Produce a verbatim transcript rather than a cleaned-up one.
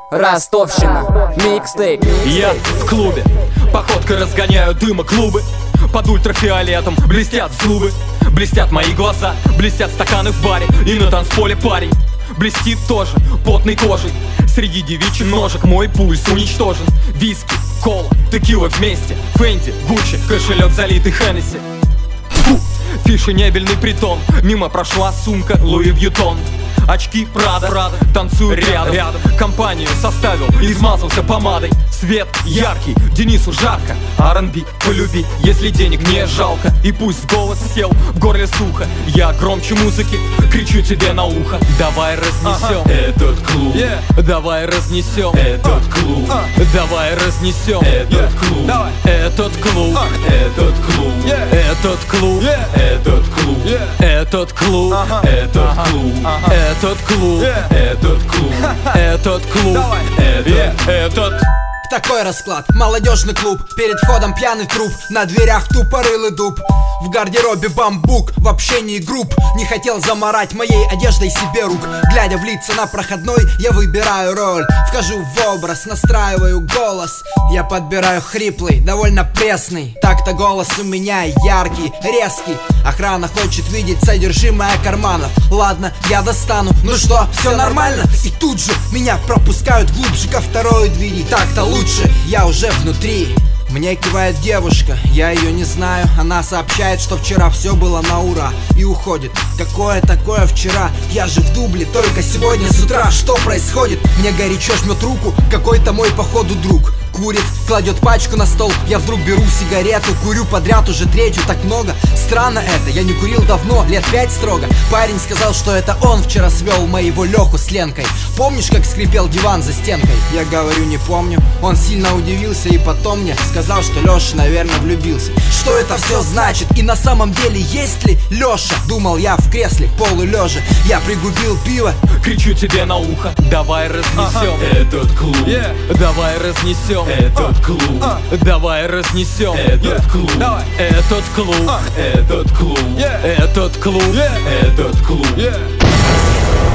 Ростовщина, микстейп. Я в клубе, походкой разгоняю дыма клубы. Под ультрафиолетом блестят зубы, блестят мои глаза, блестят стаканы в баре. И на танцполе парень блестит тоже потной кожей. Среди девичьих ножек мой пульс уничтожен. Виски, кола, текила вместе, Фенти, Гуччи, кошелек залитый Хеннесси. Фу, фешенебельный притон. Мимо прошла сумка Луи Вьютон. Очки Прада, Прада, танцую рядом, рядом. Компанию составил, измазался помадой. Свет яркий, Денису жарко. ар энд би полюби, если денег не жалко. И пусть голос сел, в горле сухо, я громче музыки кричу тебе на ухо. Давай разнесем ага. этот клуб, yeah. Давай разнесем этот клуб, uh. Давай разнесем этот yeah. клуб, Давай. Этот клуб, uh. этот клуб, yeah. Этот клуб, yeah. этот клуб, yeah. Этот клуб, uh-huh. этот uh-huh. клуб, uh-huh. Этот клуб, yeah. этот клуб, этот клуб, Давай. этот, yeah. этот. Такой расклад, молодежный клуб. Перед входом пьяный труп, на дверях тупорылый дуб. В гардеробе бамбук, в общении групп. Не хотел заморать моей одеждой себе рук. Глядя в лица на проходной, я выбираю роль. Вхожу в образ, настраиваю голос. Я подбираю хриплый, довольно пресный. Так-то голос у меня яркий, резкий. Охрана хочет видеть содержимое карманов. Ладно, я достану, ну что, все нормально? И тут же меня пропускают глубже ко второй двери. Так-то лучше, я уже внутри. Мне кивает девушка, я ее не знаю. Она сообщает, что вчера все было на ура, и уходит. Какое такое вчера? Я же в дубле только сегодня с утра. Что происходит? Мне горячо жмет руку какой-то мой походу друг. Курит, кладет пачку на стол. Я вдруг беру сигарету, курю подряд уже третью. Так много, странно это, я не курил давно, лет пять строго. Парень сказал, что это он вчера свел моего Леху с Ленкой. Помнишь, как скрипел диван за стенкой? Я говорю, не помню. Он сильно удивился и потом мне сказал, что Леша, наверное, влюбился. Что это все значит? И на самом деле есть ли Леша? Думал я в кресле, полулежа. Я пригубил пиво, кричу тебе на ухо. Давай разнесем ага. этот клуб, yeah. Давай разнесем этот клуб, uh. Давай разнесем этот yeah. клуб, Давай. Этот клуб, uh. этот клуб, yeah. этот клуб, yeah. этот клуб, yeah.